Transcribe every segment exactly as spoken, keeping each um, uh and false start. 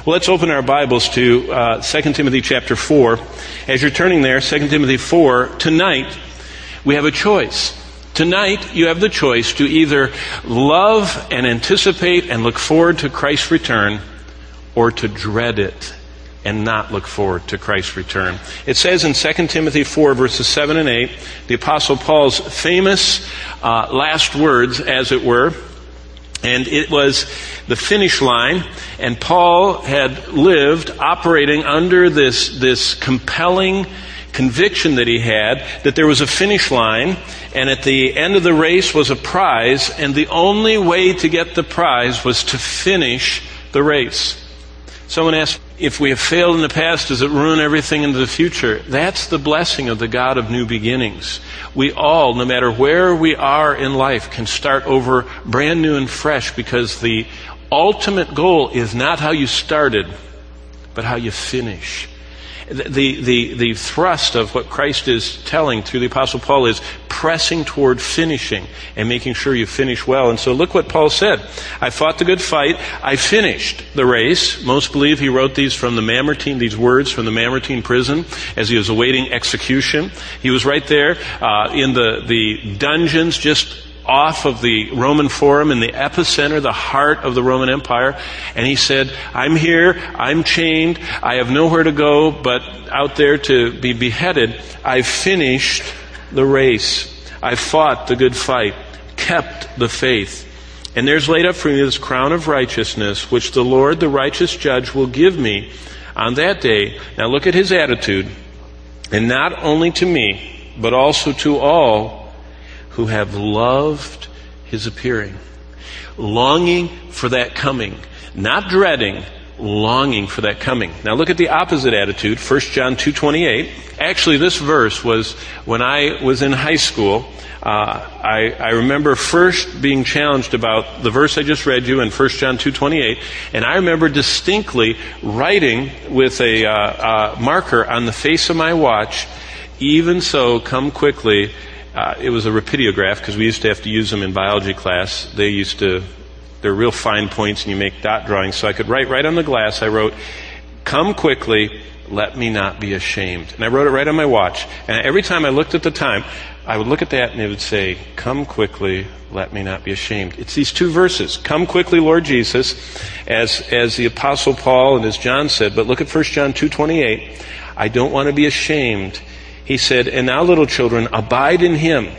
Well, let's open our Bibles to uh, Second Timothy chapter four. As you're turning there, Second Timothy four, tonight we have a choice. Tonight you have the choice to either love and anticipate and look forward to Christ's return, or to dread it and not look forward to Christ's return. It says in Second Timothy four, verses seven and eight, the Apostle Paul's famous uh, last words, as it were, and it was the finish line, and Paul had lived operating under this, this compelling conviction that he had that there was a finish line, and at the end of the race was a prize, and the only way to get the prize was to finish the race. Someone asked, if we have failed in the past, does it ruin everything into the future? That's the blessing of the God of new beginnings. We all, no matter where we are in life, can start over brand new and fresh, because the ultimate goal is not how you started, but how you finish. The, the, the thrust of what Christ is telling through the Apostle Paul is pressing toward finishing and making sure you finish well. And so look what Paul said. I fought the good fight. I finished the race. Most believe he wrote these from the Mamertine, these words from the Mamertine prison as he was awaiting execution. He was right there uh, in the, the dungeons just off of the Roman Forum, in the epicenter, the heart of the Roman Empire. And he said, I'm here, I'm chained, I have nowhere to go but out there to be beheaded. I've finished the race. I've fought the good fight, kept the faith. And there's laid up for me this crown of righteousness, which the Lord, the righteous judge, will give me on that day. Now look at his attitude. And not only to me, but also to all who have loved his appearing. Longing for that coming. Not dreading, longing for that coming. Now look at the opposite attitude, First John two twenty-eight. Actually, this verse was when I was in high school. Uh, I, I remember first being challenged about the verse I just read you in First John two twenty-eight, and I remember distinctly writing with a uh, uh, marker on the face of my watch, even so, come quickly. Uh, it was a rapidograph, because we used to have to use them in biology class. They used to, they're real fine points, and you make dot drawings. So I could write right on the glass. I wrote, come quickly, let me not be ashamed. And I wrote it right on my watch. And every time I looked at the time, I would look at that and it would say, come quickly, let me not be ashamed. It's these two verses. Come quickly, Lord Jesus, as, as the Apostle Paul and as John said. But look at First John two twenty-eight. I don't want to be ashamed. He said, and now, little children, abide in him,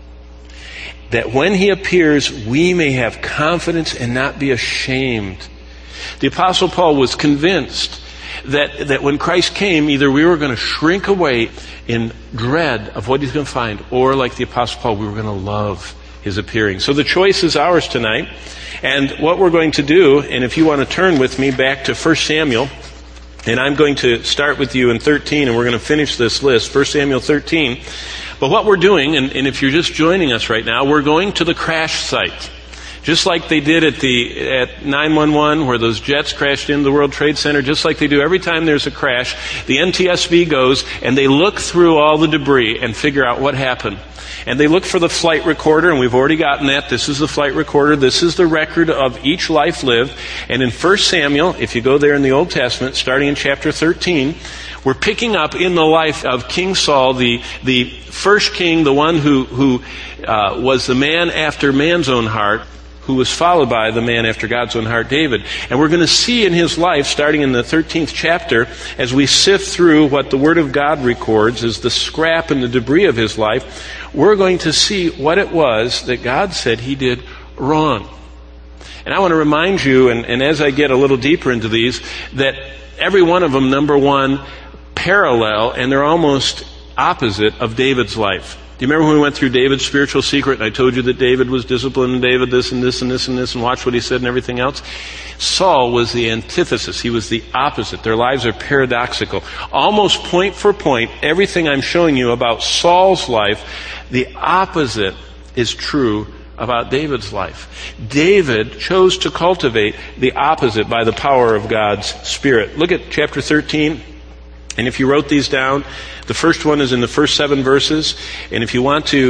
that when he appears, we may have confidence and not be ashamed. The Apostle Paul was convinced that, that when Christ came, either we were going to shrink away in dread of what he's going to find, or like the Apostle Paul, we were going to love his appearing. So the choice is ours tonight. And what we're going to do, and if you want to turn with me back to First Samuel, and I'm going to start with you in thirteen, and we're going to finish this list, First Samuel thirteen. But what we're doing, and, and if you're just joining us right now, we're going to the crash site. Just like they did at the at nine one one, where those jets crashed into the World Trade Center, just like they do every time there's a crash, the N T S B goes and they look through all the debris and figure out what happened. And they look for the flight recorder, and we've already gotten that. This is the flight recorder. This is the record of each life lived. And in First Samuel, if you go there in the Old Testament, starting in chapter thirteen, we're picking up in the life of King Saul, the the first king, the one who, who uh, was the man after man's own heart, who was followed by the man after God's own heart, David. And we're going to see in his life, starting in the thirteenth chapter, as we sift through what the Word of God records as the scrap and the debris of his life, we're going to see what it was that God said he did wrong. And I want to remind you, and, and as I get a little deeper into these, that every one of them, number one, parallel, and they're almost opposite of David's life. Do you remember when we went through David's spiritual secret, and I told you that David was disciplined, and David this and this and this and this, and watch what he said and everything else? Saul was the antithesis. He was the opposite. Their lives are paradoxical. Almost point for point, everything I'm showing you about Saul's life, the opposite is true about David's life. David chose to cultivate the opposite by the power of God's Spirit. Look at chapter thirteen. And if you wrote these down, the first one is in the first seven verses. And if you want to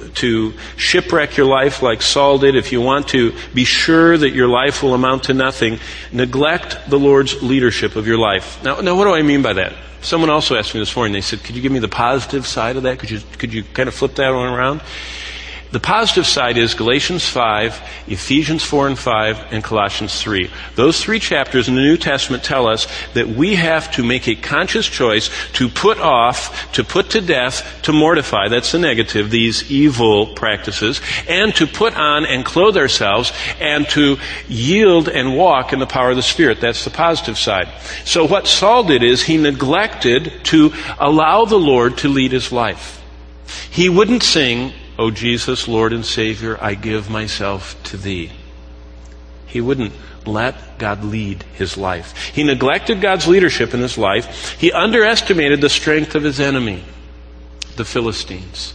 to shipwreck your life like Saul did, if you want to be sure that your life will amount to nothing, neglect the Lord's leadership of your life. Now, now what do I mean by that? Someone also asked me this morning, they said, could you give me the positive side of that? Could you, could you kind of flip that one around? The positive side is Galatians five, Ephesians four and five, and Colossians three. Those three chapters in the New Testament tell us that we have to make a conscious choice to put off, to put to death, to mortify, that's the negative, these evil practices, and to put on and clothe ourselves, and to yield and walk in the power of the Spirit. That's the positive side. So what Saul did is he neglected to allow the Lord to lead his life. He wouldn't sing, "O Jesus, Lord and Savior, I give myself to Thee." He wouldn't let God lead his life. He neglected God's leadership in his life. He underestimated the strength of his enemy, the Philistines.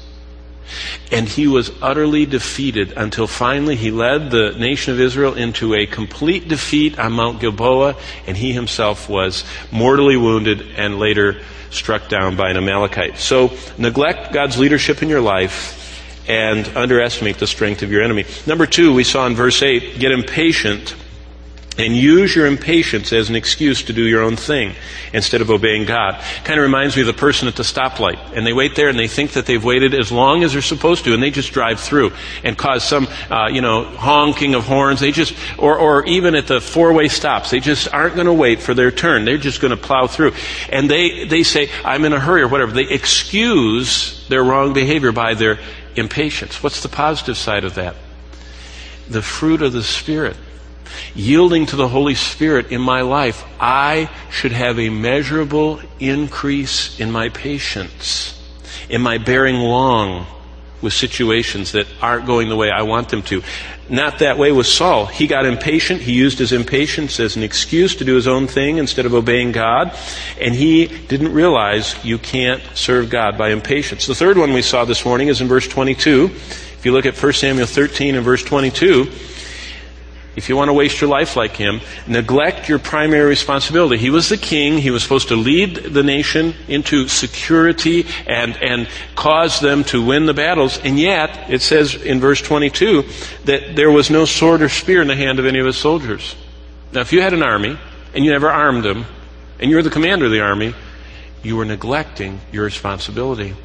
And he was utterly defeated until finally he led the nation of Israel into a complete defeat on Mount Gilboa, and he himself was mortally wounded and later struck down by an Amalekite. So neglect God's leadership in your life and underestimate the strength of your enemy. Number two, we saw in verse eight, get impatient and use your impatience as an excuse to do your own thing instead of obeying God. Kind of reminds me of the person at the stoplight, and they wait there and they think that they've waited as long as they're supposed to, and they just drive through and cause some, uh, you know, honking of horns. They just, or, or even at the four-way stops, they just aren't going to wait for their turn. They're just going to plow through. And they, they say, I'm in a hurry or whatever. They excuse their wrong behavior by their impatience. What's the positive side of that? The fruit of the Spirit. Yielding to the Holy Spirit in my life, I should have a measurable increase in my patience, in my bearing long with situations that aren't going the way I want them to. Not that way with Saul. He got impatient. He used his impatience as an excuse to do his own thing instead of obeying God. And he didn't realize you can't serve God by impatience. The third one we saw this morning is in verse twenty-two. If you look at First Samuel thirteen and verse twenty-two, if you want to waste your life like him, neglect your primary responsibility. He was the king. He was supposed to lead the nation into security and, and cause them to win the battles. And yet, it says in verse twenty-two that there was no sword or spear in the hand of any of his soldiers. Now, if you had an army and you never armed them, and you were the commander of the army, you were neglecting your responsibility.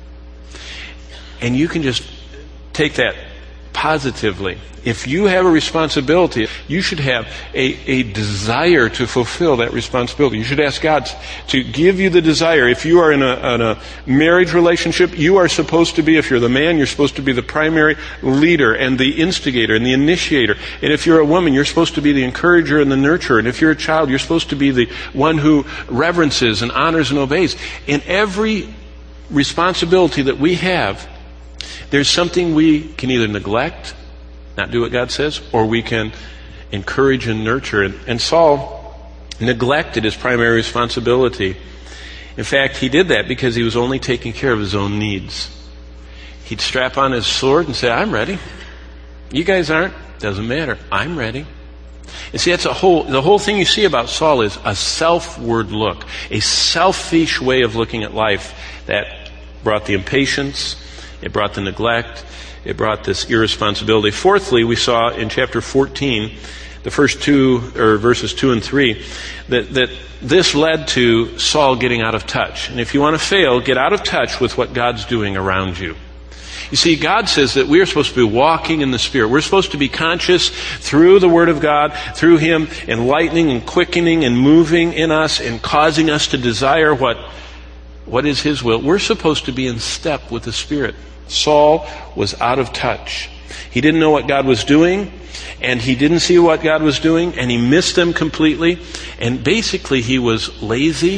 And you can just take that positively. If you have a responsibility, you should have a, a desire to fulfill that responsibility. You should ask God to give you the desire. If you are in a, in a marriage relationship, you are supposed to be, if you're the man, you're supposed to be the primary leader and the instigator and the initiator. And if you're a woman, you're supposed to be the encourager and the nurturer. And if you're a child, you're supposed to be the one who reverences and honors and obeys. In every responsibility that we have, there's something we can either neglect, not do what God says, or we can encourage and nurture. And, and Saul neglected his primary responsibility. In fact, he did that because he was only taking care of his own needs. He'd strap on his sword and say, I'm ready. You guys aren't. Doesn't matter. I'm ready. And see, that's a whole, the whole thing you see about Saul is a self-ward look, a selfish way of looking at life that brought the impatience, it brought the neglect, it brought this irresponsibility. Fourthly, we saw in chapter fourteen, the first two, or verses two and three, that, that this led to Saul getting out of touch. And if you want to fail, get out of touch with what God's doing around you. You see, God says that we are supposed to be walking in the Spirit. We're supposed to be conscious through the Word of God, through Him enlightening and quickening and moving in us and causing us to desire what, what is His will. We're supposed to be in step with the Spirit. Saul was out of touch. He didn't know what God was doing, and he didn't see what God was doing, and he missed them completely. And basically, he was lazy.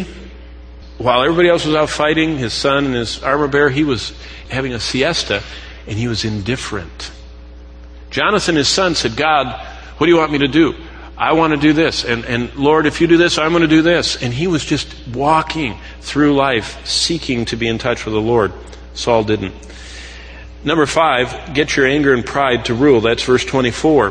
While everybody else was out fighting, his son and his armor bearer, he was having a siesta, and he was indifferent. Jonathan, his son, said, God, what do you want me to do? I want to do this. And, and Lord, if you do this, I'm going to do this. And he was just walking through life, seeking to be in touch with the Lord. Saul didn't. Number five, get your anger and pride to rule. That's verse twenty-four.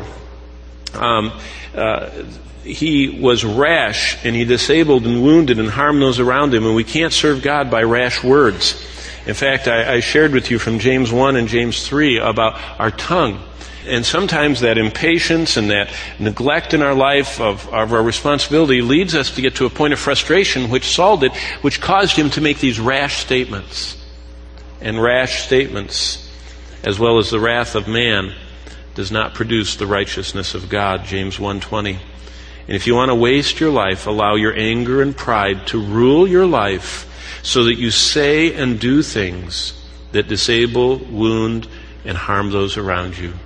Um, uh, he was rash, and he disabled and wounded and harmed those around him. And we can't serve God by rash words. In fact, I, I shared with you from James one and James three about our tongue. And sometimes that impatience and that neglect in our life of, of our responsibility leads us to get to a point of frustration, which Saul did, which caused him to make these rash statements. And rash statements, as well as the wrath of man, does not produce the righteousness of God, James one twenty. And if you want to waste your life, allow your anger and pride to rule your life so that you say and do things that disable, wound, and harm those around you.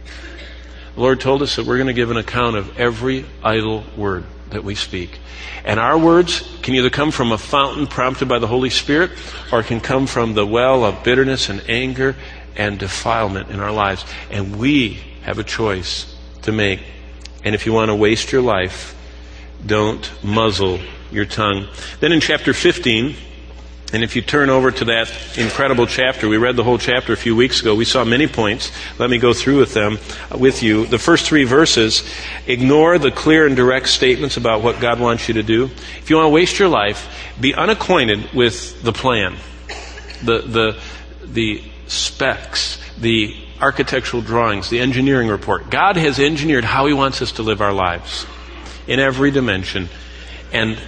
The Lord told us that we're going to give an account of every idle word that we speak. And our words can either come from a fountain prompted by the Holy Spirit, or it can come from the well of bitterness and anger and defilement in our lives. And we have a choice to make. And if you want to waste your life, don't muzzle your tongue. Then in chapter fifteen, and if you turn over to that incredible chapter, we read the whole chapter a few weeks ago. We saw many points. Let me go through with them with you. The first three verses, ignore the clear and direct statements about what God wants you to do. If you want to waste your life, be unacquainted with the plan, the the the specs, the architectural drawings, the engineering report. God has engineered how He wants us to live our lives in every dimension. And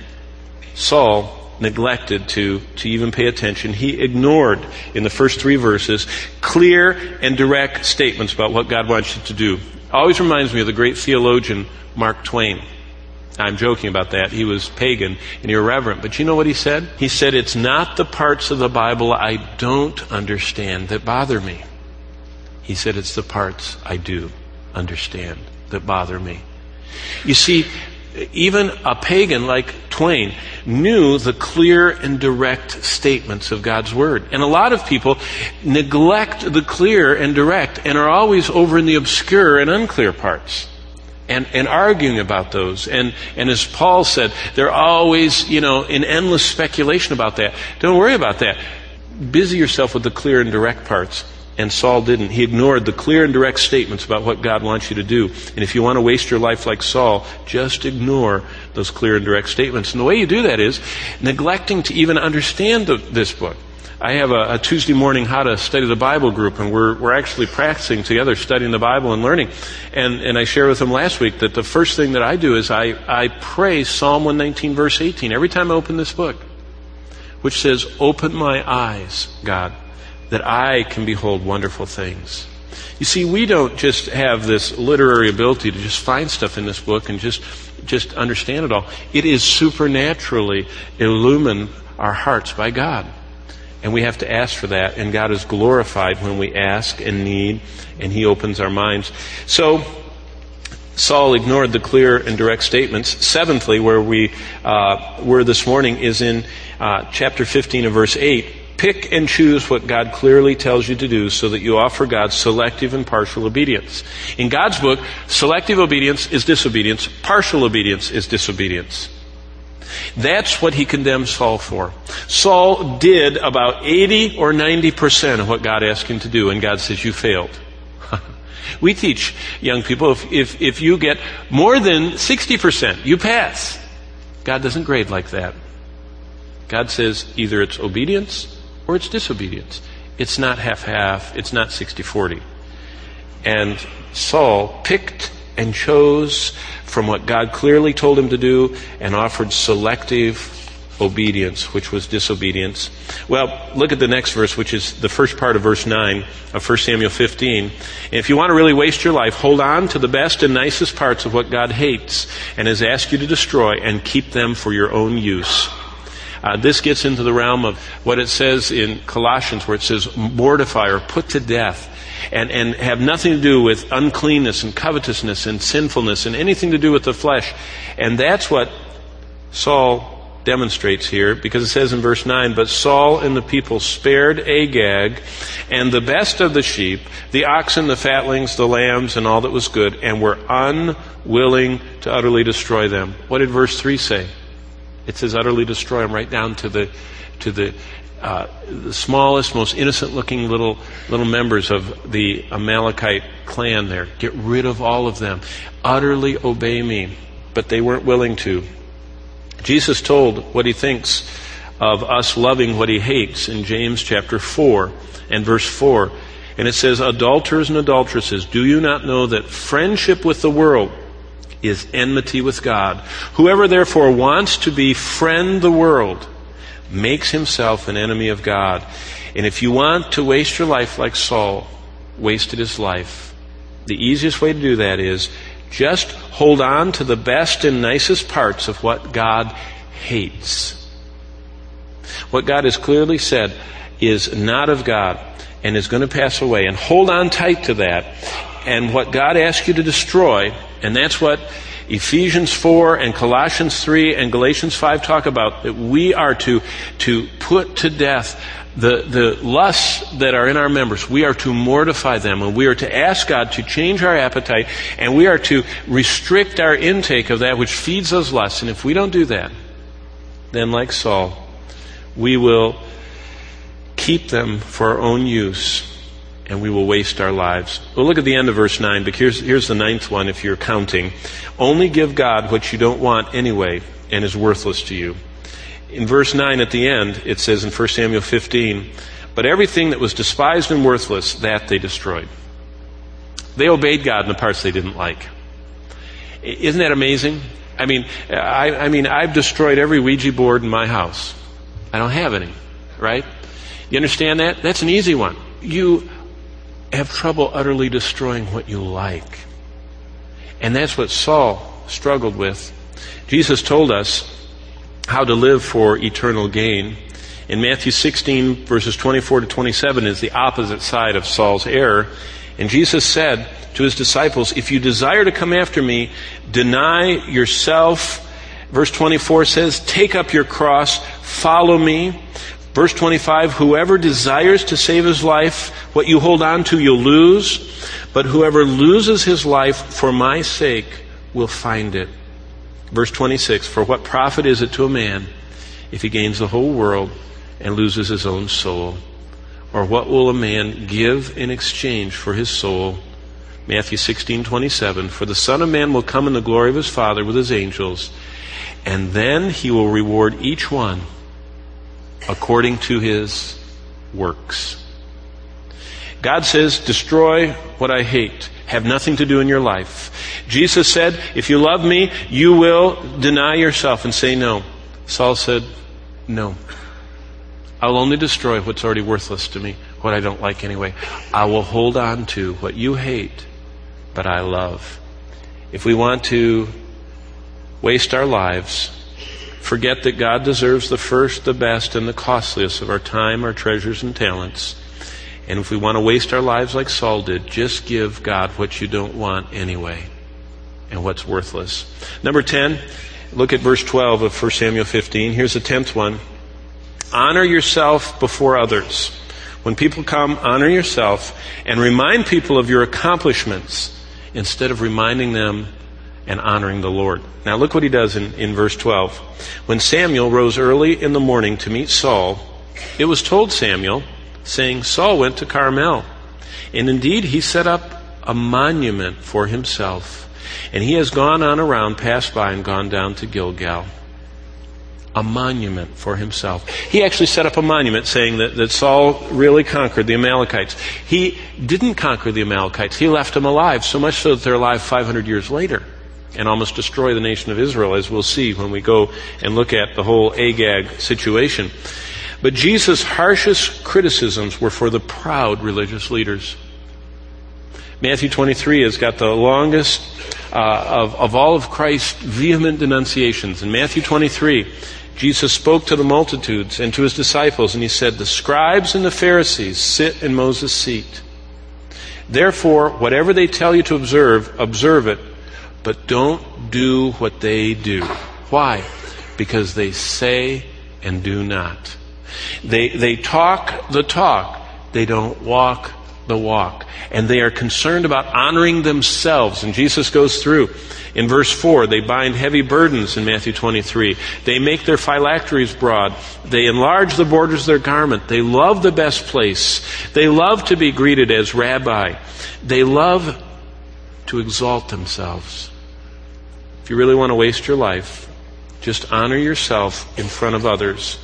Saul neglected to, to even pay attention. He ignored, in the first three verses, clear and direct statements about what God wants you to do. Always reminds me of the great theologian Mark Twain. I'm joking about that. He was pagan and irreverent. But you know what he said? He said, it's not the parts of the Bible I don't understand that bother me. He said, it's the parts I do understand that bother me. You see, even a pagan like Twain knew the clear and direct statements of God's Word. And a lot of people neglect the clear and direct and are always over in the obscure and unclear parts and, and arguing about those. And, and as Paul said, they're always, you know, in endless speculation about that. Don't worry about that. Busy yourself with the clear and direct parts. And Saul didn't. He ignored the clear and direct statements about what God wants you to do. And if you want to waste your life like Saul, just ignore those clear and direct statements. And the way you do that is neglecting to even understand the, this book. I have a, a Tuesday morning how to study the Bible group, and we're we're actually practicing together, studying the Bible and learning. And and I shared with them last week that the first thing that I do is I, I pray Psalm one nineteen, verse eighteen, every time I open this book, which says, open my eyes, God, that I can behold wonderful things. You see, we don't just have this literary ability to just find stuff in this book and just just understand it all. It is supernaturally illumined our hearts by God. And we have to ask for that, and God is glorified when we ask and need, and He opens our minds. So, Saul ignored the clear and direct statements. Seventhly, where we uh, were this morning is in uh, chapter fifteen of verse eight. Pick and choose what God clearly tells you to do so that you offer God selective and partial obedience. In God's book, selective obedience is disobedience, partial obedience is disobedience. That's what He condemns Saul for. Saul did about eighty or ninety percent of what God asked him to do, and God says, you failed. We teach young people, if, if, if you get more than sixty percent, you pass. God doesn't grade like that. God says either it's obedience or it's disobedience. It's not half-half. It's not sixty forty. And Saul picked and chose from what God clearly told him to do and offered selective obedience, which was disobedience. Well, look at the next verse, which is the first part of verse nine of First Samuel fifteen. And if you want to really waste your life, hold on to the best and nicest parts of what God hates and has asked you to destroy, and keep them for your own use. Uh, this gets into the realm of what it says in Colossians, where it says mortify or put to death, and, and have nothing to do with uncleanness and covetousness and sinfulness and anything to do with the flesh. And that's what Saul demonstrates here, because it says in verse nine, but Saul and the people spared Agag and the best of the sheep, the oxen, the fatlings, the lambs, and all that was good, and were unwilling to utterly destroy them. What did verse three say? It says utterly destroy them, right down to the to the uh, the smallest, most innocent-looking little little members of the Amalekite clan there. Get rid of all of them. Utterly obey me. But they weren't willing to. Jesus told what He thinks of us loving what he hates in James chapter four and verse four. And it says, adulterers and adulteresses, do you not know that friendship with the world is enmity with God? Whoever therefore wants to befriend the world makes himself an enemy of God. And if you want to waste your life like Saul wasted his life, the easiest way to do that is just hold on to the best and nicest parts of what God hates. What God has clearly said is not of God and is going to pass away. And hold on tight to that. And what God asks you to destroy, and that's what Ephesians four and Colossians three and Galatians five talk about, that we are to, to put to death the, the lusts that are in our members. We are to mortify them, and we are to ask God to change our appetite, and we are to restrict our intake of that which feeds those lusts. And if we don't do that, then like Saul, we will keep them for our own use, and we will waste our lives. Well, look at the end of verse nine, but here's, here's the ninth one if you're counting. Only give God what you don't want anyway and is worthless to you. In verse nine at the end, it says in First Samuel fifteen, but everything that was despised and worthless, that they destroyed. They obeyed God in the parts they didn't like. Isn't that amazing? I mean, I, I mean, I've destroyed every Ouija board in my house. I don't have any, right? You understand that? That's an easy one. You have trouble utterly destroying what you like. And that's what Saul struggled with. Jesus told us how to live for eternal gain. In Matthew sixteen, verses twenty-four to twenty-seven is the opposite side of Saul's error. And Jesus said to his disciples, if you desire to come after me, deny yourself. Verse twenty-four says, take up your cross, follow me. Verse twenty-five, whoever desires to save his life, what you hold on to you'll lose. But whoever loses his life for my sake will find it. Verse twenty-six, for what profit is it to a man if he gains the whole world and loses his own soul? Or what will a man give in exchange for his soul? Matthew sixteen twenty-seven, for the Son of Man will come in the glory of his Father with his angels, and then he will reward each one according to his works. God says, destroy what I hate. Have nothing to do in your life. Jesus said, if you love me, you will deny yourself and say no. Saul said, no. I'll only destroy what's already worthless to me, what I don't like anyway. I will hold on to what you hate, but I love. If we want to waste our lives, forget that God deserves the first, the best, and the costliest of our time, our treasures, and talents. And if we want to waste our lives like Saul did, just give God what you don't want anyway and what's worthless. Number ten, look at verse twelve of First Samuel fifteen. Here's the tenth one. Honor yourself before others. When people come, honor yourself and remind people of your accomplishments instead of reminding them and honoring the Lord. Now look what he does in, in verse twelve. When Samuel rose early in the morning to meet Saul, it was told Samuel, saying, Saul went to Carmel. And indeed he set up a monument for himself. And he has gone on around, passed by, and gone down to Gilgal. A monument for himself. He actually set up a monument saying that, that Saul really conquered the Amalekites. He didn't conquer the Amalekites. He left them alive, so much so that they're alive five hundred years later and almost destroy the nation of Israel, as we'll see when we go and look at the whole Agag situation. But Jesus' harshest criticisms were for the proud religious leaders. Matthew twenty-three has got the longest uh, of, of all of Christ's vehement denunciations. In Matthew twenty-three, Jesus spoke to the multitudes and to his disciples, and he said, the scribes and the Pharisees sit in Moses' seat. Therefore, whatever they tell you to observe, observe it, but don't do what they do. Why? Because they say and do not. They, they talk the talk, they don't walk the walk. And they are concerned about honoring themselves. And Jesus goes through. In verse four, they bind heavy burdens in Matthew twenty-three. They make their phylacteries broad. They enlarge the borders of their garment. They love the best place. They love to be greeted as rabbi. They love to exalt themselves. If you really want to waste your life, just honor yourself in front of others.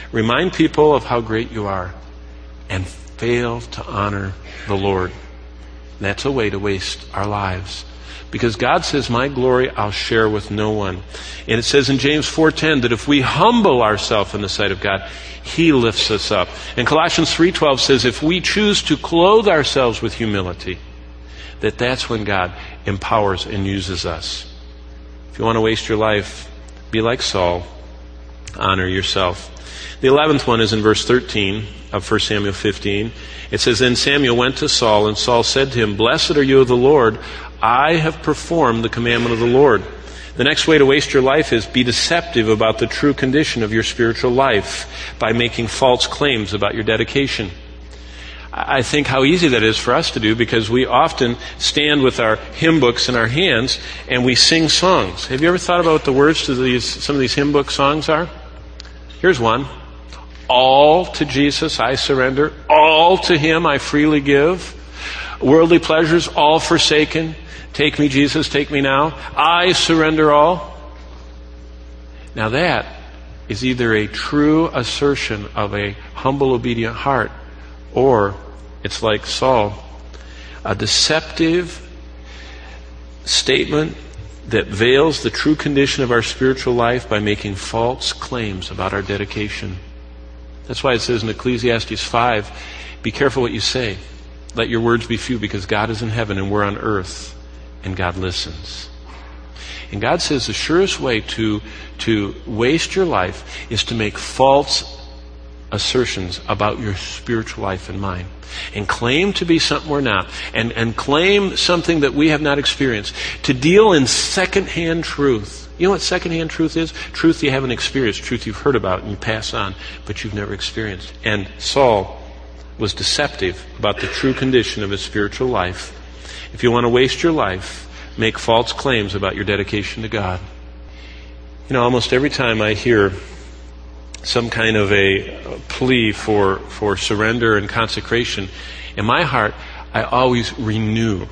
Remind people of how great you are and fail to honor the Lord. That's a way to waste our lives. Because God says, my glory I'll share with no one. And it says in James four ten that if we humble ourselves in the sight of God, He lifts us up. And Colossians three twelve says if we choose to clothe ourselves with humility, that that's when God empowers and uses us. If you want to waste your life, be like Saul. Honor yourself. The eleventh one is in verse thirteen of First Samuel fifteen. It says, then Samuel went to Saul, and Saul said to him, blessed are you of the Lord. I have performed the commandment of the Lord. The next way to waste your life is be deceptive about the true condition of your spiritual life by making false claims about your dedication. I think how easy that is for us to do because we often stand with our hymn books in our hands and we sing songs. Have you ever thought about what the words to these, some of these hymn book songs are? Here's one. All to Jesus I surrender. All to Him I freely give. Worldly pleasures all forsaken. Take me, Jesus, take me now. I surrender all. Now that is either a true assertion of a humble, obedient heart, or it's like Saul, a deceptive statement that veils the true condition of our spiritual life by making false claims about our dedication. That's why it says in Ecclesiastes five, be careful what you say. Let your words be few, because God is in heaven and we're on earth, and God listens. And God says the surest way to, to waste your life is to make false assertions about your spiritual life and mine, and claim to be something we're not, and, and claim something that we have not experienced, to deal in secondhand truth. You know what secondhand truth is? Truth you haven't experienced, truth you've heard about and you pass on, but you've never experienced. And Saul was deceptive about the true condition of his spiritual life. If you want to waste your life, make false claims about your dedication to God. You know, almost every time I hear some kind of a plea for, for surrender and consecration, in my heart, I always renew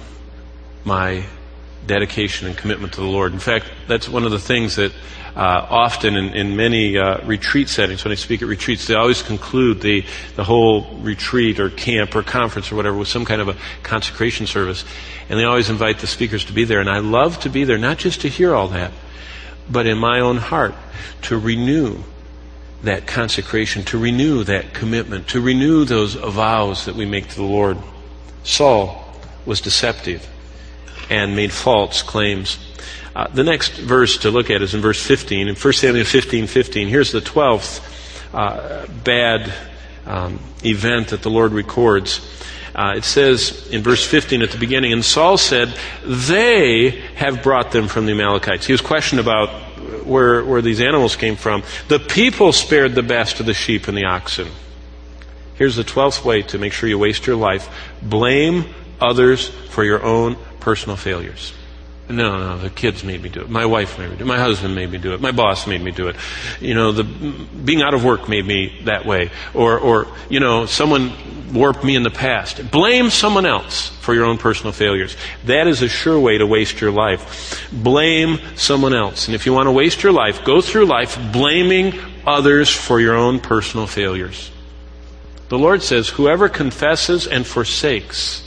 my dedication and commitment to the Lord. In fact, that's one of the things that uh, often in, in many uh, retreat settings, when I speak at retreats, they always conclude the, the whole retreat or camp or conference or whatever with some kind of a consecration service. And they always invite the speakers to be there. And I love to be there, not just to hear all that, but in my own heart to renew that consecration, to renew that commitment, to renew those vows that we make to the Lord. Saul was deceptive and made false claims. Uh, the next verse to look at is in verse fifteen. In First Samuel fifteen fifteen, here's the twelfth uh, bad um, event that the Lord records. Uh, it says in verse fifteen at the beginning, and Saul said, they have brought them from the Amalekites. He was questioned about where, where these animals came from. The people spared the best of the sheep and the oxen. Here's the twelfth way to make sure you waste your life. Blame others for your own personal failures. No, no, the kids made me do it. My wife made me do it. My husband made me do it. My boss made me do it. You know, the being out of work made me that way. Or, or you know, someone warped me in the past. Blame someone else for your own personal failures. That is a sure way to waste your life. Blame someone else. And if you want to waste your life, go through life blaming others for your own personal failures. The Lord says, whoever confesses and forsakes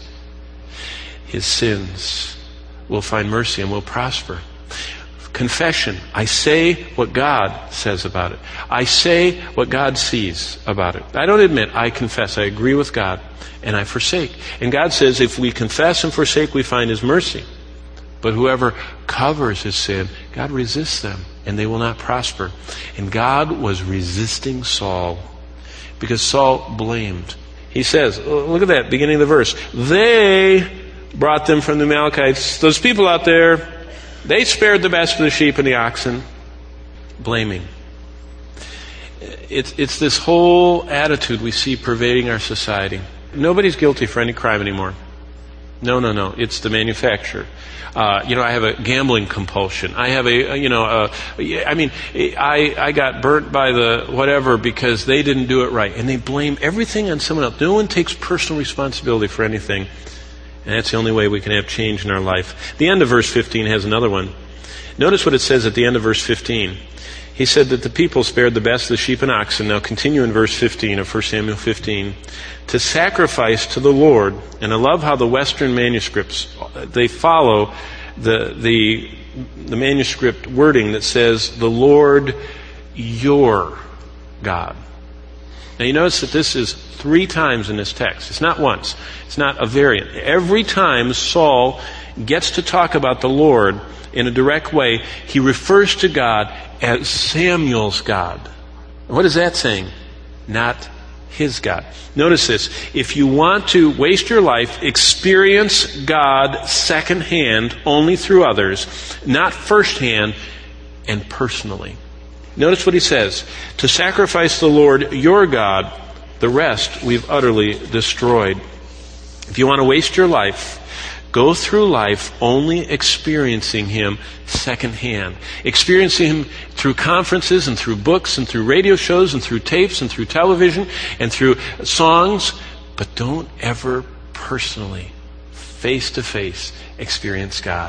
his sins will find mercy and will prosper. Confession. I say what God says about it. I say what God sees about it. I don't admit, I confess. I agree with God and I forsake. And God says if we confess and forsake, we find His mercy. But whoever covers his sin, God resists them and they will not prosper. And God was resisting Saul because Saul blamed. He says, look at that, beginning of the verse. They brought them from the Amalekites. Those people out there, they spared the best of the sheep and the oxen. Blaming. It's, it's this whole attitude we see pervading our society. Nobody's guilty for any crime anymore. No, no, no. It's the manufacturer. Uh, you know, I have a gambling compulsion. I have a, you know, a, I mean, I, I got burnt by the whatever because they didn't do it right. And they blame everything on someone else. No one takes personal responsibility for anything. And that's the only way we can have change in our life. The end of verse fifteen has another one. Notice what it says at the end of verse fifteen. He said that the people spared the best of the sheep and oxen. Now continue in verse fifteen of First Samuel fifteen. To sacrifice to the Lord, and I love how the Western manuscripts, they follow the, the, the manuscript wording that says, the Lord your God. Now you notice that this is three times in this text. It's not once. It's not a variant. Every time Saul gets to talk about the Lord in a direct way, he refers to God as Samuel's God. What is that saying? Not his God. Notice this. If you want to waste your life, experience God secondhand, only through others, not firsthand and personally. Notice what he says. To sacrifice the Lord your God, the rest we've utterly destroyed. If you want to waste your life, go through life only experiencing Him secondhand. Experiencing Him through conferences and through books and through radio shows and through tapes and through television and through songs. But don't ever personally, face to face, experience God.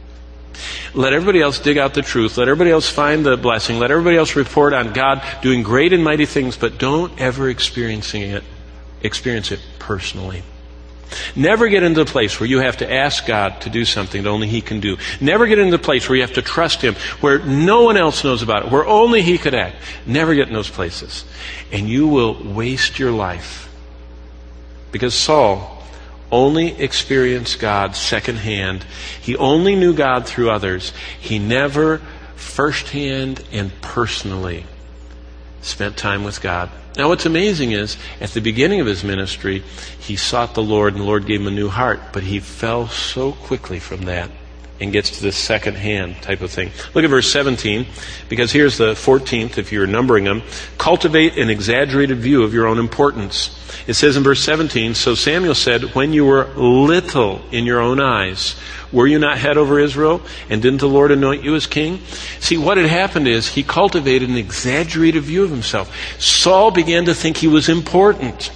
Let everybody else dig out the truth. Let everybody else find the blessing. Let everybody else report on God doing great and mighty things, but don't ever experiencing it, experience it personally. Never get into the place where you have to ask God to do something that only He can do. Never get into the place where you have to trust Him, where no one else knows about it, where only He could act. Never get in those places. And you will waste your life. Because Saul only experienced God secondhand. He only knew God through others. He never firsthand and personally spent time with God. Now what's amazing is, at the beginning of his ministry, he sought the Lord and the Lord gave him a new heart, but he fell so quickly from that and gets to this second hand type of thing. Look at verse seventeen, because here's the fourteenth, if you're numbering them. Cultivate an exaggerated view of your own importance. It says in verse seventeen, so Samuel said, when you were little in your own eyes, were you not head over Israel? And didn't the Lord anoint you as king? See, what had happened is he cultivated an exaggerated view of himself. Saul began to think he was important.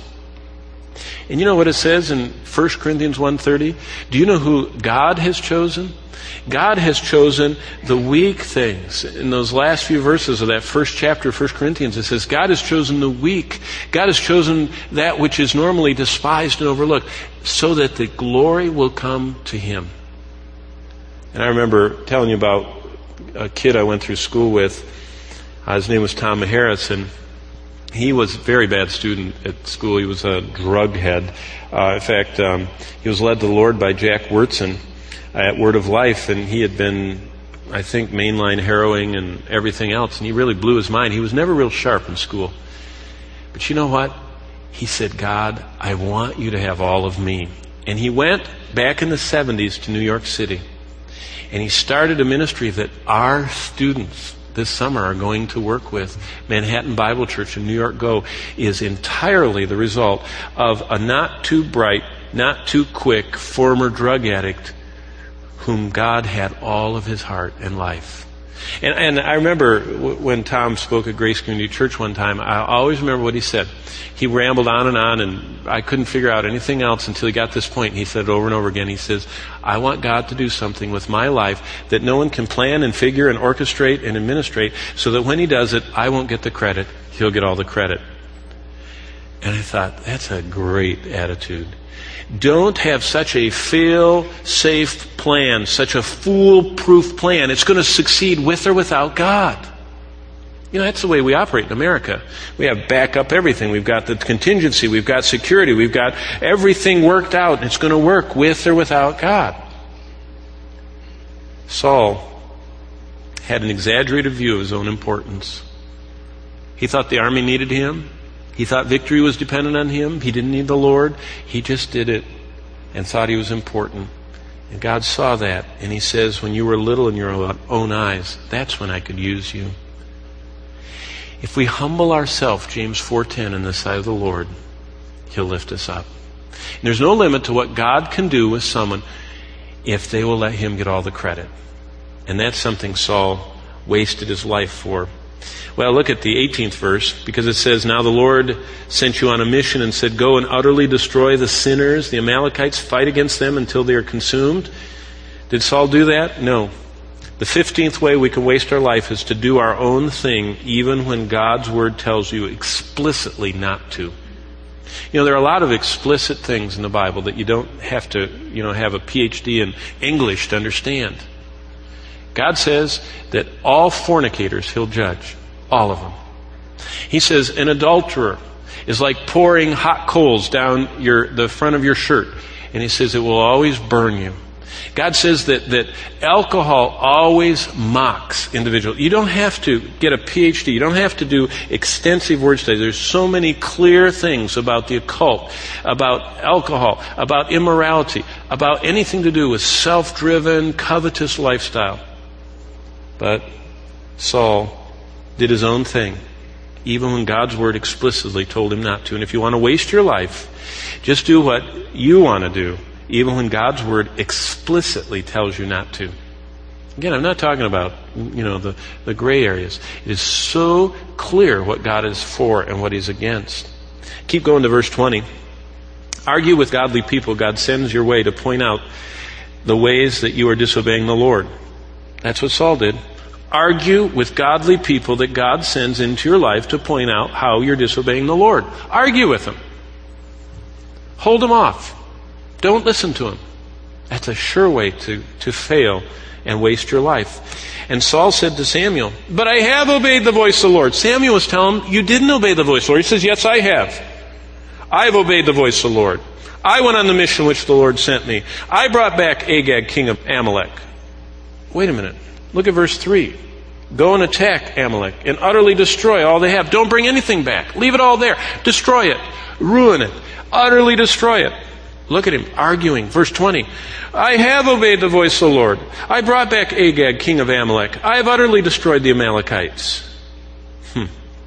And you know what it says in First Corinthians one thirty? Do you know who God has chosen? God has chosen the weak things. In those last few verses of that first chapter of First Corinthians, it says, God has chosen the weak. God has chosen that which is normally despised and overlooked, so that the glory will come to Him. And I remember telling you about a kid I went through school with. Uh, his name was Tom Harris, and he was a very bad student at school. He was a drug head. Uh, in fact, um, he was led to the Lord by Jack Wurtson at Word of Life, and he had been, I think, mainline heroin and everything else, and he really blew his mind. He was never real sharp in school. But you know what? He said, God, I want you to have all of me. And he went back in the seventies to New York City, and he started a ministry that our students this summer are going to work with. Manhattan Bible Church in New York Go is entirely the result of a not too bright, not too quick former drug addict whom God had all of his heart and life. And, and I remember w- when Tom spoke at Grace Community Church one time, I always remember what he said. He rambled on and on, and I couldn't figure out anything else until he got to this point. He said it over and over again. He says, I want God to do something with my life that no one can plan and figure and orchestrate and administrate, so that when He does it, I won't get the credit. He'll get all the credit. And I thought, that's a great attitude. Don't have such a fail-safe plan, such a foolproof plan. It's going to succeed with or without God. You know, that's the way we operate in America. We have backup everything. We've got the contingency. We've got security. We've got everything worked out. And it's going to work with or without God. Saul had an exaggerated view of his own importance. He thought the army needed him. He thought victory was dependent on him. He didn't need the Lord. He just did it and thought he was important. And God saw that, and He says, when you were little in your own eyes, that's when I could use you. If we humble ourselves, James four ten, in the sight of the Lord, He'll lift us up. And there's no limit to what God can do with someone if they will let Him get all the credit. And that's something Saul wasted his life for. Well, look at the eighteenth verse, because it says, now the Lord sent you on a mission and said, go and utterly destroy the sinners, the Amalekites, fight against them until they are consumed. Did Saul do that? No. The fifteenth way we can waste our life is to do our own thing even when God's Word tells you explicitly not to. You know, there are a lot of explicit things in the Bible that you don't have to, you know, have a P H D in English to understand. God says that all fornicators He'll judge. All of them. He says an adulterer is like pouring hot coals down your, the front of your shirt. And He says it will always burn you. God says that, that alcohol always mocks individuals. You don't have to get a P H D. You don't have to do extensive word study. There's so many clear things about the occult, about alcohol, about immorality, about anything to do with self-driven, covetous lifestyle. But Saul did his own thing, even when God's Word explicitly told him not to. And if you want to waste your life, just do what you want to do, even when God's Word explicitly tells you not to. Again, I'm not talking about, you know, the, the gray areas. It is so clear what God is for and what He's against. Keep going to verse twenty. Argue with godly people God sends your way to point out the ways that you are disobeying the Lord. That's what Saul did. Argue with godly people that God sends into your life to point out how you're disobeying the Lord. Argue with them. Hold them off. Don't listen to them. That's a sure way to, to fail and waste your life. And Saul said to Samuel, "But I have obeyed the voice of the Lord." Samuel was telling him, "You didn't obey the voice of the Lord." He says, "Yes, I have. I've obeyed the voice of the Lord. I went on the mission which the Lord sent me. I brought back Agag, king of Amalek." Wait a minute. Look at verse three. "Go and attack Amalek and utterly destroy all they have." Don't bring anything back. Leave it all there. Destroy it. Ruin it. Utterly destroy it. Look at him arguing. Verse twenty. "I have obeyed the voice of the Lord. I brought back Agag, king of Amalek. I have utterly destroyed the Amalekites." Hmm.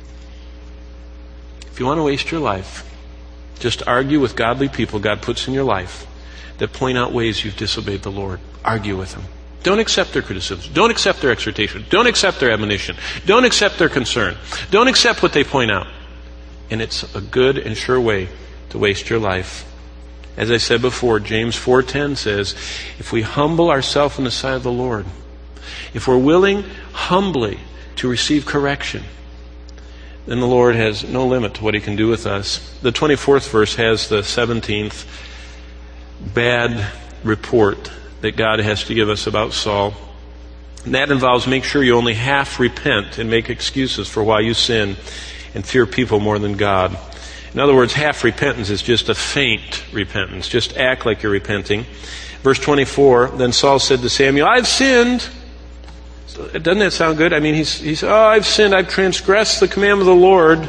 If you want to waste your life, just argue with godly people God puts in your life that point out ways you've disobeyed the Lord. Argue with them. Don't accept their criticisms. Don't accept their exhortation. Don't accept their admonition. Don't accept their concern. Don't accept what they point out. And it's a good and sure way to waste your life. As I said before, James four ten says, if we humble ourselves in the sight of the Lord, if we're willing humbly to receive correction, then the Lord has no limit to what He can do with us. The twenty-fourth verse has the seventeenth bad report that God has to give us about Saul. And that involves make sure you only half repent and make excuses for why you sin and fear people more than God. In other words, half repentance is just a faint repentance. Just act like you're repenting. Verse twenty-four, "Then Saul said to Samuel, I've sinned." Doesn't that sound good? I mean, he's, he's, oh, I've sinned. I've transgressed the command of the Lord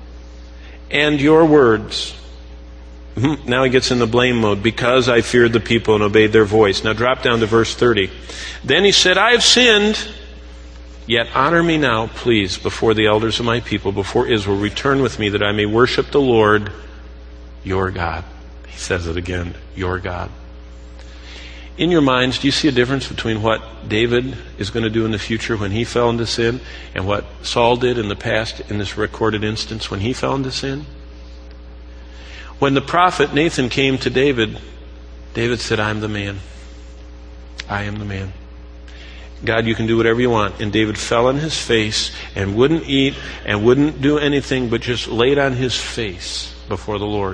and your words. Now he gets in the blame mode. "Because I feared the people and obeyed their voice." Now drop down to verse thirty. "Then he said, I have sinned. Yet honor me now, please, before the elders of my people, before Israel. Return with me that I may worship the Lord, your God." He says it again, your God. In your minds, do you see a difference between what David is going to do in the future when he fell into sin and what Saul did in the past in this recorded instance when he fell into sin? When the prophet Nathan came to David, David said, "I'm the man. I am the man. God, you can do whatever you want." And David fell on his face and wouldn't eat and wouldn't do anything but just laid on his face before the Lord.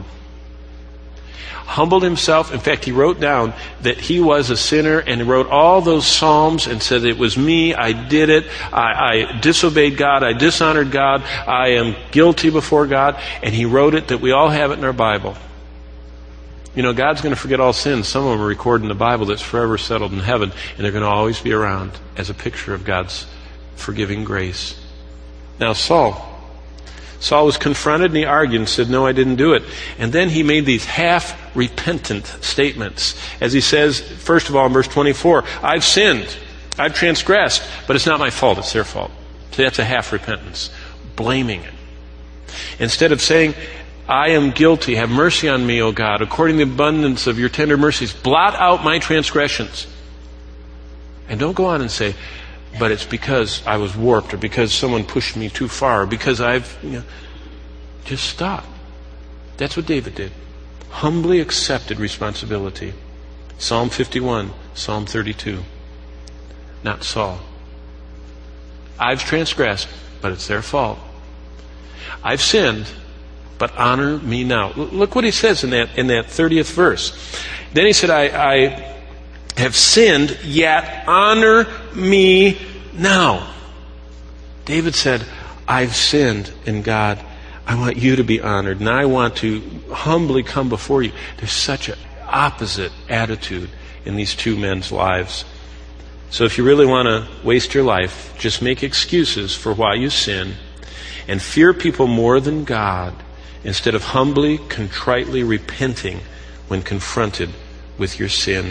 Humbled himself. In fact, he wrote down that he was a sinner, and he wrote all those psalms and said, "It was me, I did it, I, I disobeyed God, I dishonored God, I am guilty before God." And he wrote it that we all have it in our Bible. You know, God's going to forget all sins. Some of them are recorded in the Bible that's forever settled in heaven, and they're going to always be around as a picture of God's forgiving grace. Now, Saul. Saul was confronted and he argued and said, "No, I didn't do it." And then he made these half-repentant statements. As he says, first of all, in verse twenty-four, "I've sinned, I've transgressed, but it's not my fault, it's their fault." So that's a half-repentance, blaming it. Instead of saying, "I am guilty, have mercy on me, O God, according to the abundance of your tender mercies, blot out my transgressions." And don't go on and say, "But it's because I was warped, or because someone pushed me too far, or because I've..." You know, just stop. That's what David did. Humbly accepted responsibility. Psalm fifty-one, Psalm thirty-two. not Saul. I've transgressed, but it's their fault. I've sinned, but honor me now. Look what he says in that in that thirtieth verse. Then he said, I, I have sinned, yet honor me now. David said, I've sinned, and God, I want you to be honored, and I want to humbly come before you. There's such an opposite attitude in these two men's lives. So if you really want to waste your life, just make excuses for why you sin and fear people more than God instead of humbly, contritely repenting when confronted with your sin.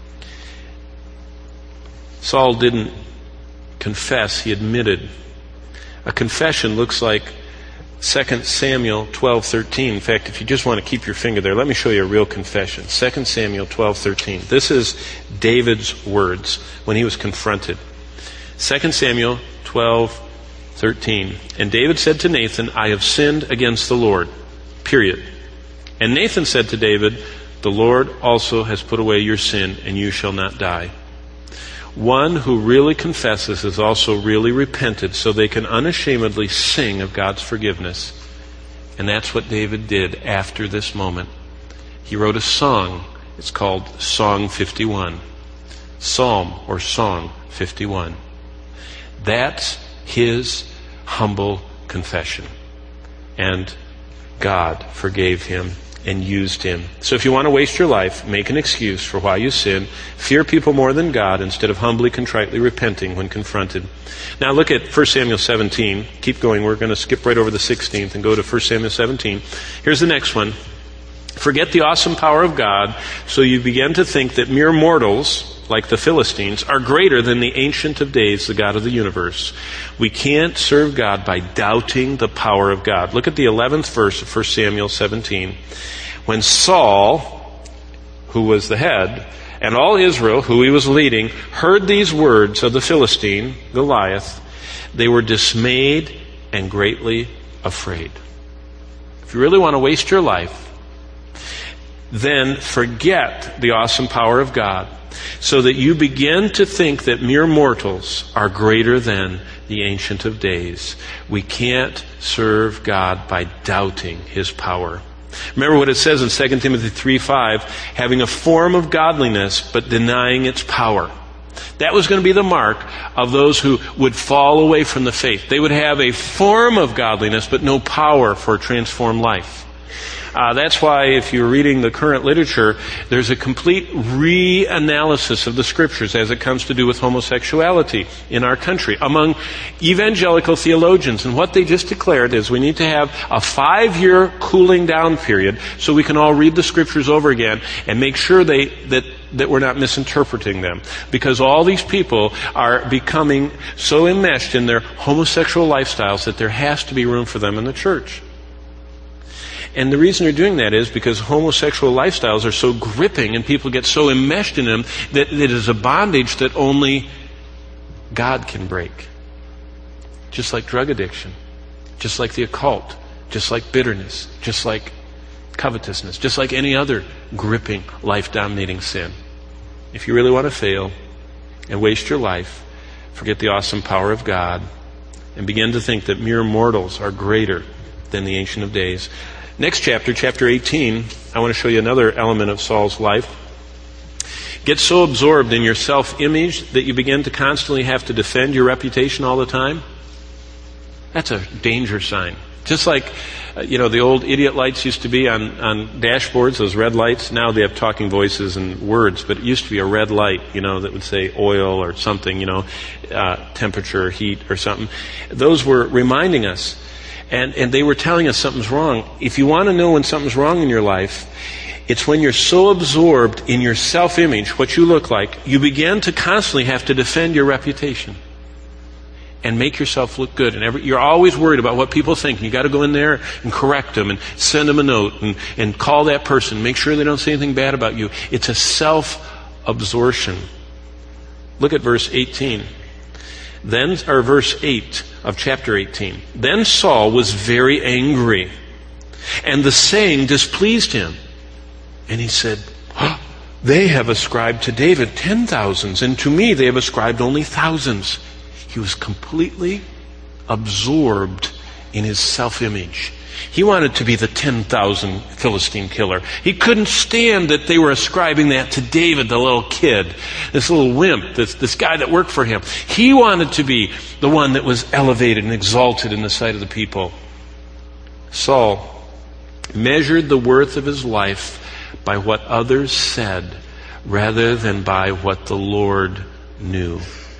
Saul didn't confess, he admitted. A confession looks like Second Samuel twelve thirteen. In fact, if you just want to keep your finger there, let me show you a real confession. Second Samuel twelve thirteen. This is David's words when he was confronted. Second Samuel twelve thirteen. And David said to Nathan, I have sinned against the Lord. Period. And Nathan said to David, the Lord also has put away your sin, and you shall not die. One who really confesses is also really repented, so they can unashamedly sing of God's forgiveness. And that's what David did after this moment. He wrote a song. It's called Song fifty-one. Psalm or Song fifty-one. That's his humble confession. And God forgave him and used him. So if you want to waste your life, make an excuse for why you sin, fear people more than God instead of humbly, contritely repenting when confronted. Now look at First Samuel seventeen. Keep going. We're going to skip right over the sixteenth and go to First Samuel seventeen. Here's the next one. Forget the awesome power of God, so you begin to think that mere mortals, like the Philistines, are greater than the Ancient of Days, the God of the universe. We can't serve God by doubting the power of God. Look at the eleventh verse of First Samuel seventeen. When Saul, who was the head, and all Israel, who he was leading, heard these words of the Philistine, Goliath, they were dismayed and greatly afraid. If you really want to waste your life, then forget the awesome power of God, so that you begin to think that mere mortals are greater than the Ancient of Days. We can't serve God by doubting his power. Remember what it says in Second Timothy three five, having a form of godliness but denying its power. That was going to be the mark of those who would fall away from the faith. They would have a form of godliness but no power for a transformed life. Uh, that's why if you're reading the current literature, there's a complete reanalysis of the scriptures as it comes to do with homosexuality in our country among evangelical theologians. And what they just declared is we need to have a five-year cooling down period so we can all read the scriptures over again and make sure they that that we're not misinterpreting them. Because all these people are becoming so enmeshed in their homosexual lifestyles that there has to be room for them in the church. And the reason they're doing that is because homosexual lifestyles are so gripping and people get so enmeshed in them that it is a bondage that only God can break. Just like drug addiction, just like the occult, just like bitterness, just like covetousness, just like any other gripping, life-dominating sin. If you really want to fail and waste your life, forget the awesome power of God and begin to think that mere mortals are greater than the Ancient of Days. Next chapter, chapter eighteen, I want to show you another element of Saul's life. Get so absorbed in your self-image that you begin to constantly have to defend your reputation all the time. That's a danger sign. Just like, uh, you know, the old idiot lights used to be on, on dashboards, those red lights. Now they have talking voices and words, but it used to be a red light, you know, that would say oil or something, you know, uh, temperature, heat or something. Those were reminding us. And, and they were telling us something's wrong. If you want to know when something's wrong in your life, it's when you're so absorbed in your self-image, what you look like, you begin to constantly have to defend your reputation and make yourself look good. And every, you're always worried about what people think. And you got to go in there and correct them and send them a note and, and call that person. Make sure they don't say anything bad about you. It's a self-absorption. Look at verse eighteen. Then, or verse eight of chapter eighteen. Then Saul was very angry, and the saying displeased him. And he said, oh, They have ascribed to David ten thousands, and to me they have ascribed only thousands. He was completely absorbed in his self-image. He wanted to be the ten thousand Philistine killer. He couldn't stand that they were ascribing that to David, the little kid, this little wimp, this, this guy that worked for him. He wanted to be the one that was elevated and exalted in the sight of the people. Saul measured the worth of his life by what others said rather than by what the Lord knew.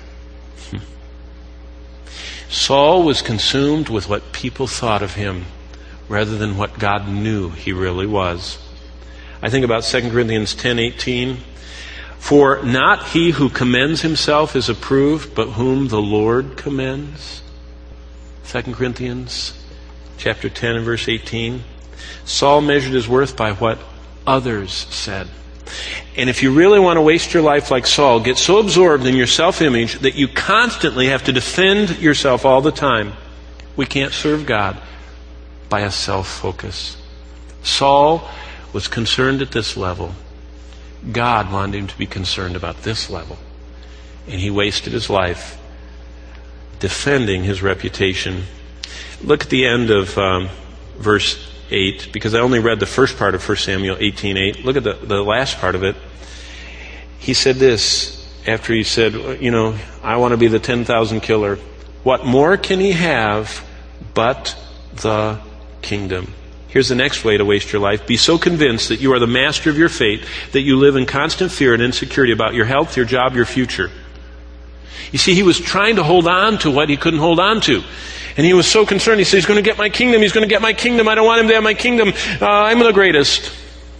Saul was consumed with what people thought of him rather than what God knew he really was. I think about Second Corinthians ten eighteen. For not he who commends himself is approved, but whom the Lord commends. Second Corinthians chapter ten and verse eighteen. Saul measured his worth by what others said. And if you really want to waste your life like Saul, get so absorbed in your self-image that you constantly have to defend yourself all the time. We can't serve God by a self-focus. Saul was concerned at this level. God wanted him to be concerned about this level. And he wasted his life defending his reputation. Look at the end of um, verse eight, because I only read the first part of First Samuel eighteen eight. Look at the, the last part of it. He said this, after he said, you know, I want to be the ten thousand killer. What more can he have but the kingdom? Here's the next way to waste your life. Be so convinced that you are the master of your fate that you live in constant fear and insecurity about your health, your job, your future. You see, he was trying to hold on to what he couldn't hold on to. And he was so concerned. He said, he's going to get my kingdom. He's going to get my kingdom. I don't want him to have my kingdom. Uh, I'm the greatest.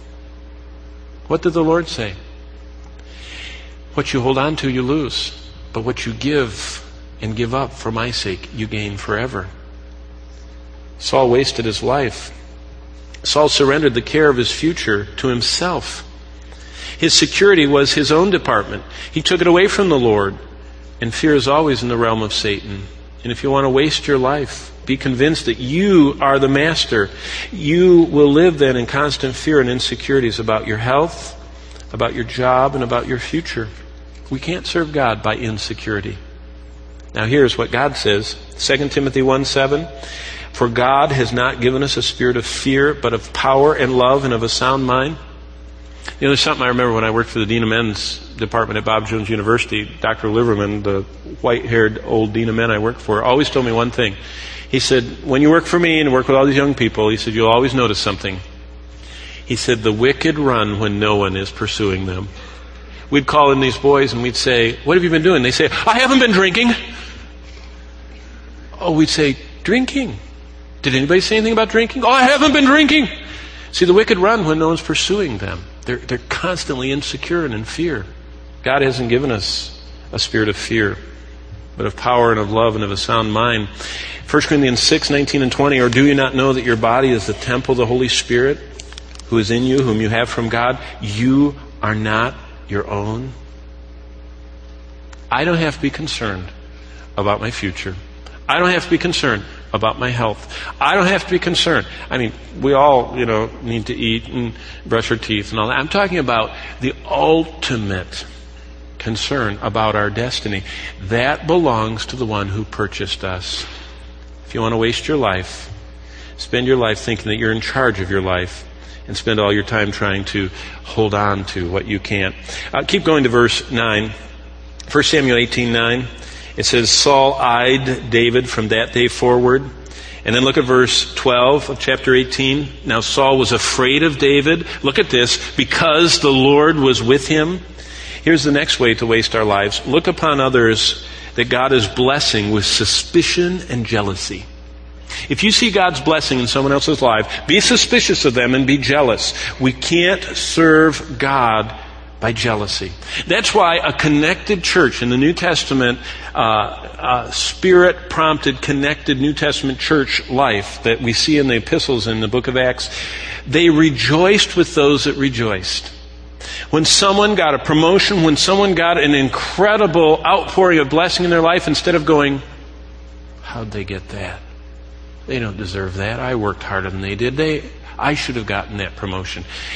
What did the Lord say? What you hold on to, you lose. But what you give and give up for my sake, you gain forever. Saul wasted his life. Saul surrendered the care of his future to himself. His security was his own department. He took it away from the Lord. And fear is always in the realm of Satan. And if you want to waste your life, be convinced that you are the master. You will live then in constant fear and insecurities about your health, about your job, and about your future. We can't serve God by insecurity. Now here's what God says. Second Timothy one seven. For God has not given us a spirit of fear, but of power and love and of a sound mind. You know, there's something I remember when I worked for the Dean of Men's department at Bob Jones University. Doctor Liverman, the white-haired old Dean of Men I worked for, always told me one thing. He said, when you work for me and work with all these young people, he said, you'll always notice something. He said, the wicked run when no one is pursuing them. We'd call in these boys and we'd say, what have you been doing? They say, I haven't been drinking. Oh, we'd say, drinking. Did anybody say anything about drinking? Oh, I haven't been drinking. See, the wicked run when no one's pursuing them. They're, they're constantly insecure and in fear. God hasn't given us a spirit of fear, but of power and of love and of a sound mind. First Corinthians six nineteen and twenty, or do you not know that your body is the temple of the Holy Spirit who is in you, whom you have from God? You are not your own. I don't have to be concerned about my future. I don't have to be concerned about my health. I don't have to be concerned. I mean, we all, you know, need to eat and brush our teeth and all that. I'm talking about the ultimate concern about our destiny. That belongs to the one who purchased us. If you want to waste your life, spend your life thinking that you're in charge of your life and spend all your time trying to hold on to what you can't. Uh, keep going to verse nine. First Samuel eighteen nine. It says, Saul eyed David from that day forward. And then look at verse twelve of chapter eighteen. Now Saul was afraid of David. Look at this. Because the Lord was with him. Here's the next way to waste our lives. Look upon others that God is blessing with suspicion and jealousy. If you see God's blessing in someone else's life, be suspicious of them and be jealous. We can't serve God by jealousy. That's why a connected church in the New Testament, uh, uh, Spirit-prompted, connected New Testament church life that we see in the epistles in the book of Acts, they rejoiced with those that rejoiced. When someone got a promotion, when someone got an incredible outpouring of blessing in their life, instead of going, how'd they get that? They don't deserve that. I worked harder than they did. They, I should have gotten that promotion.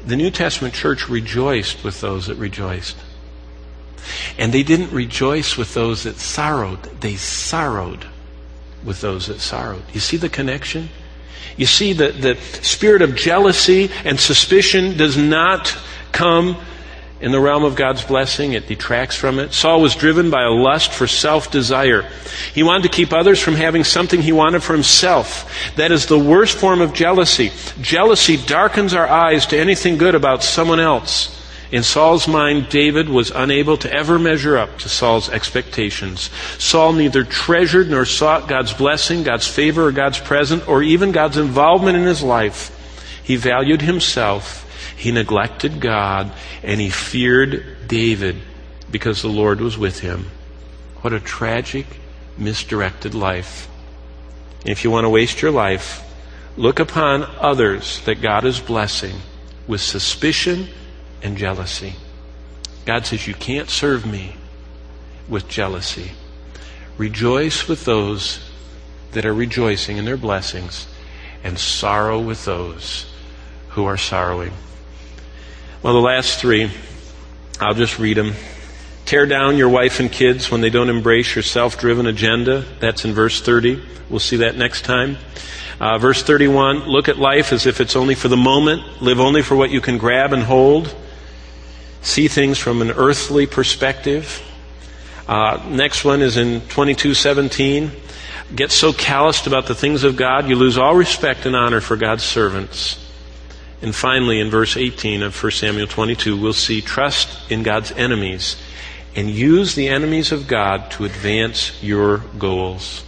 The New Testament church rejoiced with those that rejoiced. And they didn't rejoice with those that sorrowed. They sorrowed with those that sorrowed. You see the connection? You see that the spirit of jealousy and suspicion does not come in the realm of God's blessing. It detracts from it. Saul was driven by a lust for self-desire. He wanted to keep others from having something he wanted for himself. That is the worst form of jealousy. Jealousy darkens our eyes to anything good about someone else. In Saul's mind, David was unable to ever measure up to Saul's expectations. Saul neither treasured nor sought God's blessing, God's favor, or God's presence, or even God's involvement in his life. He valued himself. He neglected God, and he feared David because the Lord was with him. What a tragic, misdirected life. If you want to waste your life, look upon others that God is blessing with suspicion and jealousy. God says, you can't serve me with jealousy. Rejoice with those that are rejoicing in their blessings, and sorrow with those who are sorrowing. Well, the last three, I'll just read them. Tear down your wife and kids when they don't embrace your self-driven agenda. That's in verse thirty. We'll see that next time. Uh, verse thirty-one, look at life as if it's only for the moment. Live only for what you can grab and hold. See things from an earthly perspective. Uh, next one is in twenty-two seventeen. Get so calloused about the things of God, you lose all respect and honor for God's servants. And finally, in verse eighteen of First Samuel twenty-two, we'll see trust in God's enemies and use the enemies of God to advance your goals.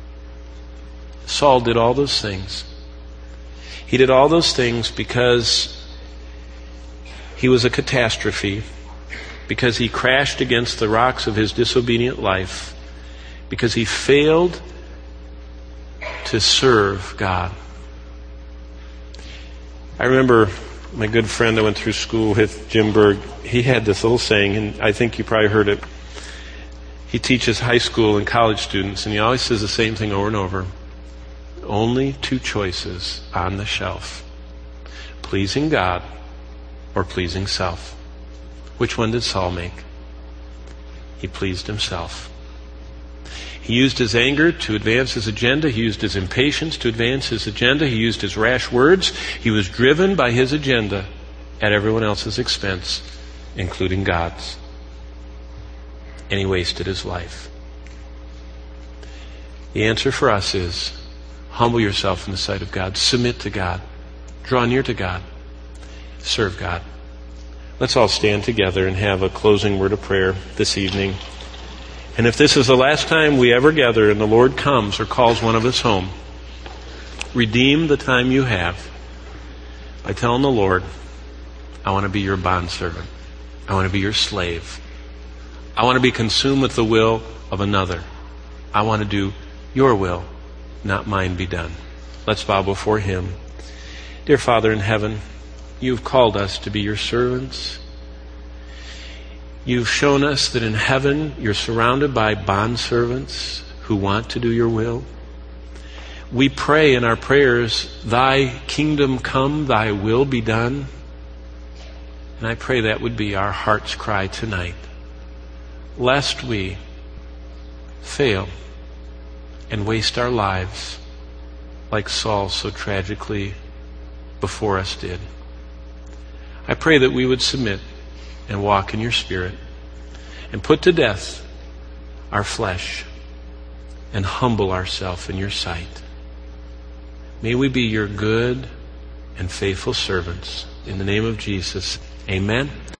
Saul did all those things. He did all those things because he was a catastrophe, because he crashed against the rocks of his disobedient life, because he failed to serve God. I remember my good friend I went through school with, Jim Berg, he had this little saying, and I think you probably heard it. He teaches high school and college students, and he always says the same thing over and over. Only two choices on the shelf. Pleasing God or pleasing self. Which one did Saul make? He pleased himself. He used his anger to advance his agenda. He used his impatience to advance his agenda. He used his rash words. He was driven by his agenda at everyone else's expense, including God's. And he wasted his life. The answer for us is humble yourself in the sight of God. Submit to God. Draw near to God. Serve God. Let's all stand together and have a closing word of prayer this evening. And if this is the last time we ever gather and the Lord comes or calls one of us home, redeem the time you have by telling the Lord, I want to be your bondservant. I want to be your slave. I want to be consumed with the will of another. I want to do your will, not mine be done. Let's bow before Him. Dear Father in heaven, you've called us to be your servants. You've shown us that in heaven you're surrounded by bondservants who want to do your will. We pray in our prayers, thy kingdom come, thy will be done. And I pray that would be our heart's cry tonight, lest we fail and waste our lives like Saul so tragically before us did. I pray that we would submit and walk in your Spirit and put to death our flesh and humble ourselves in your sight. May we be your good and faithful servants. In the name of Jesus, amen.